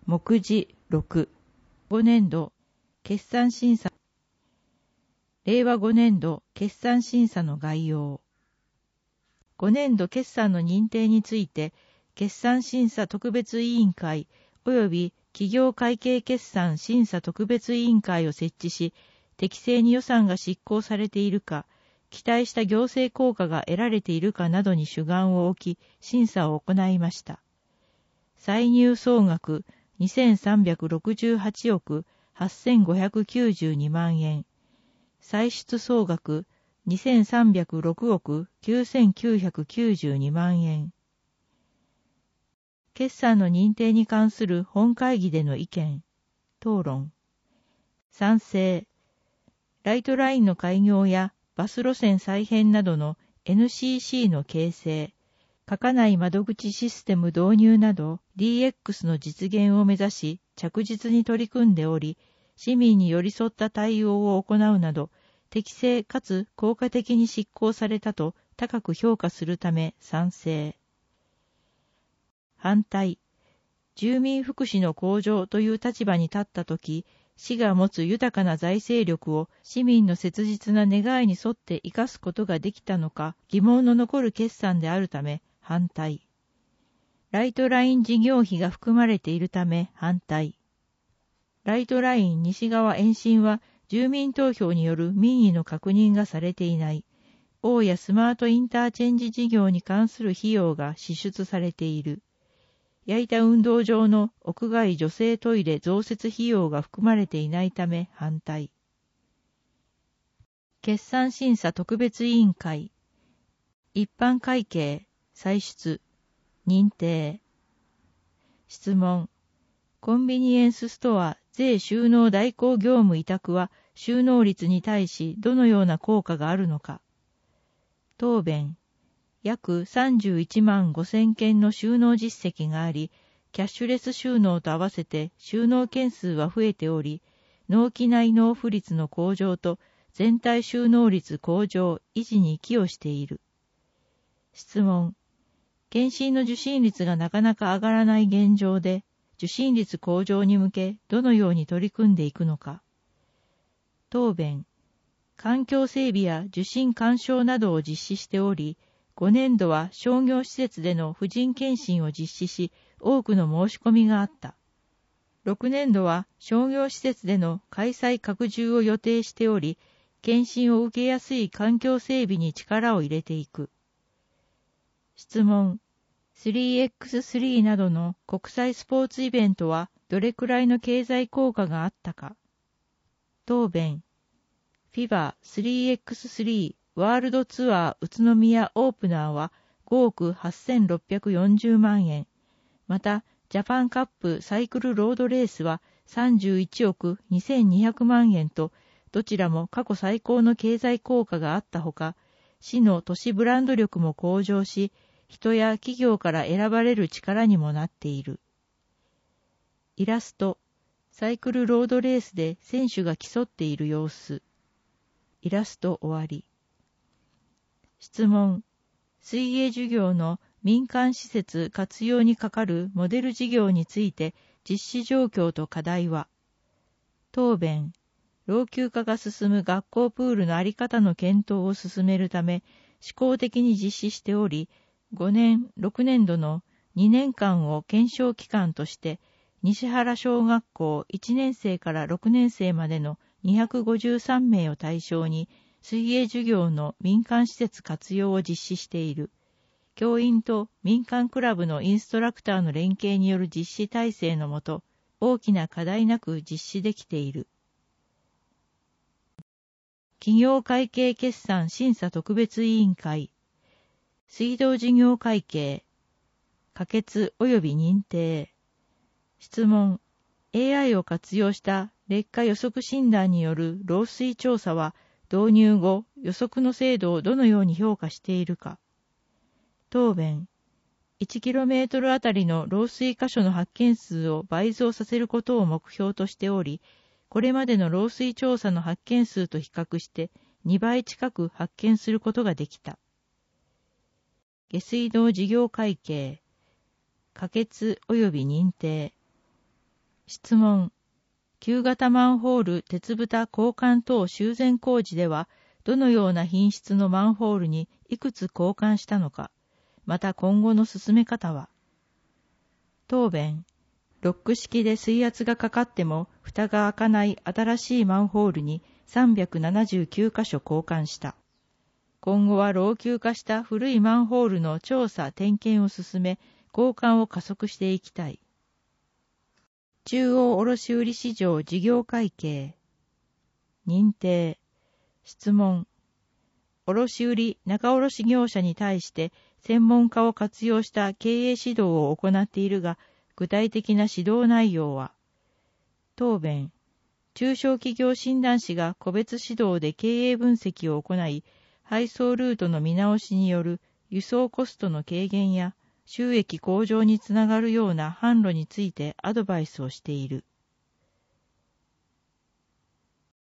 目次6、5年度決算審査、令和5年度決算審査の概要。5年度決算の認定について、決算審査特別委員会及び企業会計決算審査特別委員会を設置し、適正に予算が執行されているか、期待した行政効果が得られているかなどに主眼を置き、審査を行いました。歳入総額2368億8592万円、歳出総額2306億9992万円。決算の認定に関する本会議での意見、討論。賛成。ライトラインの開業やバス路線再編などの NCC の形成、書かない窓口システム導入など DX の実現を目指し着実に取り組んでおり、市民に寄り添った対応を行うなど、適正かつ効果的に執行されたと高く評価するため賛成。反対。住民福祉の向上という立場に立ったとき、市が持つ豊かな財政力を市民の切実な願いに沿って生かすことができたのか疑問の残る決算であるため反対。ライトライン事業費が含まれているため反対。ライトライン西側延伸は住民投票による民意の確認がされていない。大谷スマートインターチェンジ事業に関する費用が支出されている。矢板運動場の屋外女性トイレ増設費用が含まれていないため反対。決算審査特別委員会。一般会計、歳出、認定。質問。コンビニエンスストア税収納代行業務委託は収納率に対しどのような効果があるのか。答弁。約31万5000件の収納実績があり、キャッシュレス収納と合わせて収納件数は増えており、納期内納付率の向上と全体収納率向上、維持に寄与している。質問。検診の受診率がなかなか上がらない現状で、受診率向上に向けどのように取り組んでいくのか。答弁。環境整備や受診勧奨などを実施しており、5年度は商業施設での婦人検診を実施し、多くの申し込みがあった。6年度は商業施設での開催拡充を予定しており、検診を受けやすい環境整備に力を入れていく。質問。3x3 などの国際スポーツイベントはどれくらいの経済効果があったか。答弁。FIBA3x3 ワールドツアー宇都宮オープナーは5億8640万円。また、ジャパンカップサイクルロードレースは31億2200万円と、どちらも過去最高の経済効果があったほか、市の都市ブランド力も向上し、人や企業から選ばれる力にもなっている。イラスト。サイクルロードレースで選手が競っている様子。イラスト終わり。質問。水泳授業の民間施設活用にかかるモデル事業について実施状況と課題は。答弁。老朽化が進む学校プールの在り方の検討を進めるため、試行的に実施しており、5年、6年度の2年間を検証期間として、西原小学校1年生から6年生までの253名を対象に、水泳授業の民間施設活用を実施している。教員と民間クラブのインストラクターの連携による実施体制のもと、大きな課題なく実施できている。企業会計決算審査特別委員会。水道事業会計。可決及び認定。質問。AI を活用した劣化予測診断による漏水調査は、導入後、予測の精度をどのように評価しているか。答弁。1km あたりの漏水箇所の発見数を倍増させることを目標としており、これまでの漏水調査の発見数と比較して2倍近く発見することができた。下水道事業会計。可決及び認定。 質問。旧型マンホール鉄蓋交換等修繕工事では、どのような品質のマンホールにいくつ交換したのか、また今後の進め方は。答弁。ロック式で水圧がかかっても蓋が開かない新しいマンホールに379箇所交換した。今後は老朽化した古いマンホールの調査・点検を進め、交換を加速していきたい。中央卸売市場事業会計。認定。質問。卸売・仲卸業者に対して専門家を活用した経営指導を行っているが、具体的な指導内容は。答弁。中小企業診断士が個別指導で経営分析を行い、配送ルートの見直しによる輸送コストの軽減や収益向上につながるような販路についてアドバイスをしている。